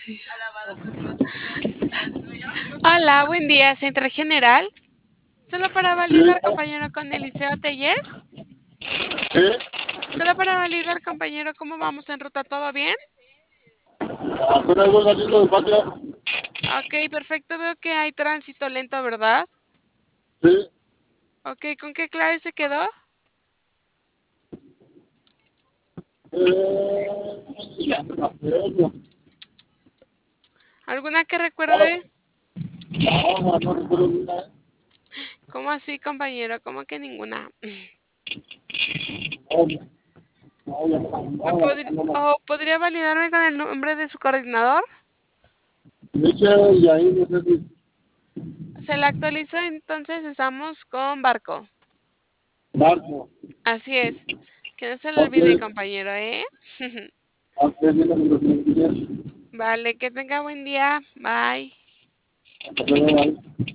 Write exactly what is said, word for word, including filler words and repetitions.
Hola, buen día, Central General. Solo para Sí, validar, compañero, con Eliseo Telles. sí, Solo para validar, compañero, ¿cómo vamos en ruta? ¿Todo bien? apenas voy saliendo del patio. Ok, perfecto. Veo que hay tránsito lento, ¿verdad? Sí, Ok, ¿con qué clave se quedó? eh, ya me la sé. ¿Alguna que No, recuerde? no, no recuerdo una. ¿Cómo así, compañero? ¿Cómo que ninguna? No, no, ya no, ¿Me no, ya podri- no, no. ¿O podría validarme con el nombre de su coordinador? Michelle, y ahí no sé si Se la actualizó, entonces estamos con Barco. Marco. Así es. Que no se le Ok, olvide, compañero, ¿eh? ok, dígame los mil. Vale, que tenga buen día. Bye. Hasta luego, bye.